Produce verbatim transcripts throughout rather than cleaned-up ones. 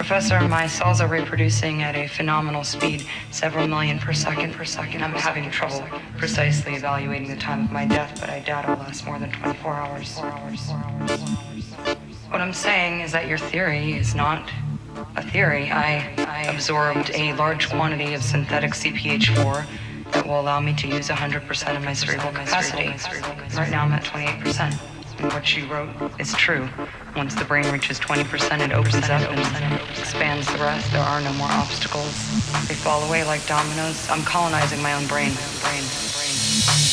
Professor, my cells are reproducing at a phenomenal speed, several million per second per second. I'm having trouble precisely evaluating the time of my death, but I doubt it'll last more than twenty-four hours. What I'm saying is that your theory is not a theory. I, I absorbed a large quantity of synthetic C P H four that will allow me to use one hundred percent of my cerebral capacity. Right now I'm at twenty-eight percent. What you wrote is true. Once the brain reaches twenty percent, it opens up and expands the rest. There are no more obstacles. They fall away like dominoes. I'm colonizing my own brain. brain, brain.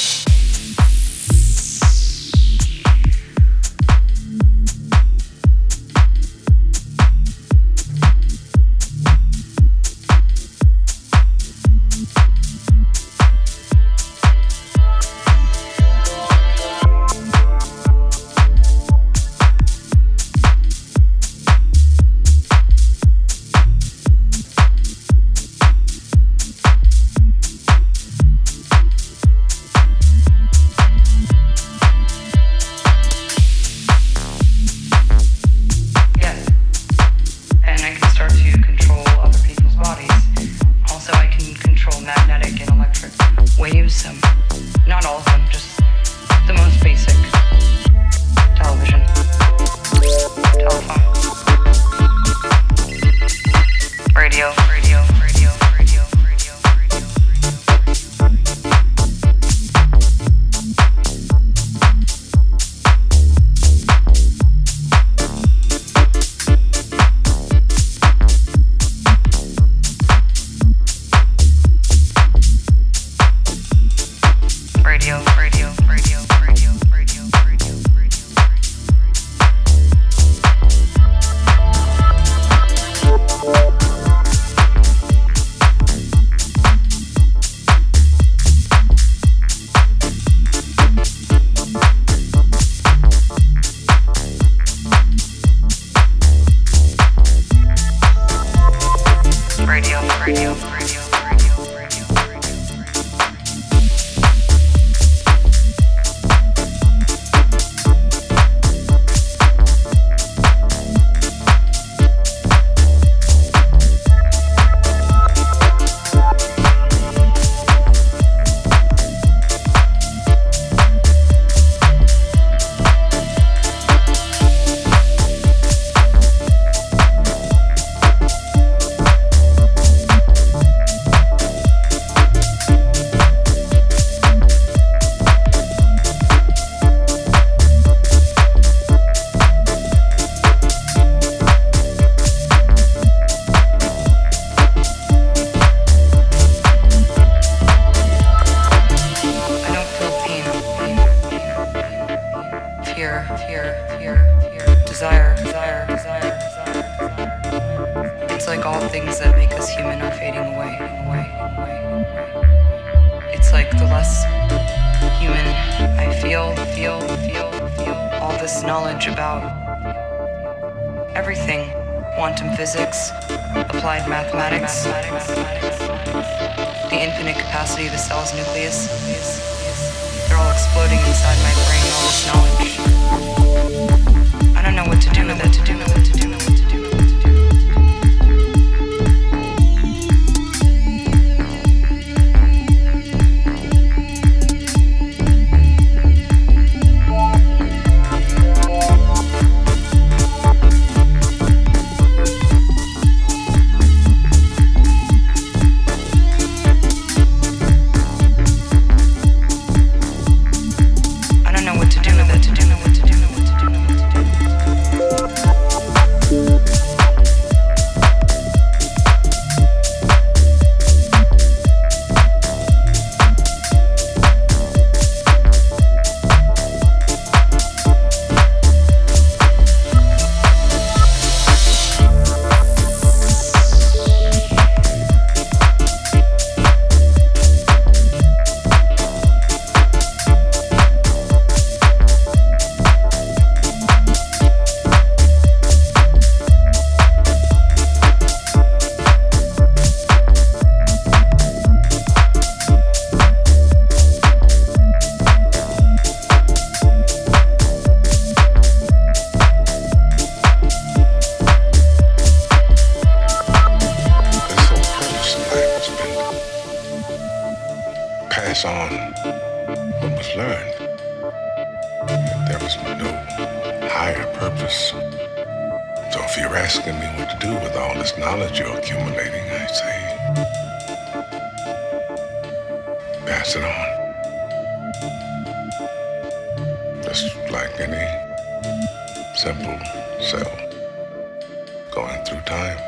I don't know what to do. higher purpose. So if you're asking me what to do with all this knowledge you're accumulating, I say, pass it on. Just like any simple cell going through time.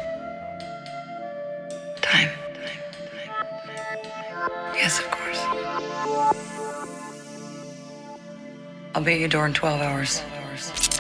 Time. Yes, of course. I'll be at your door in twelve hours.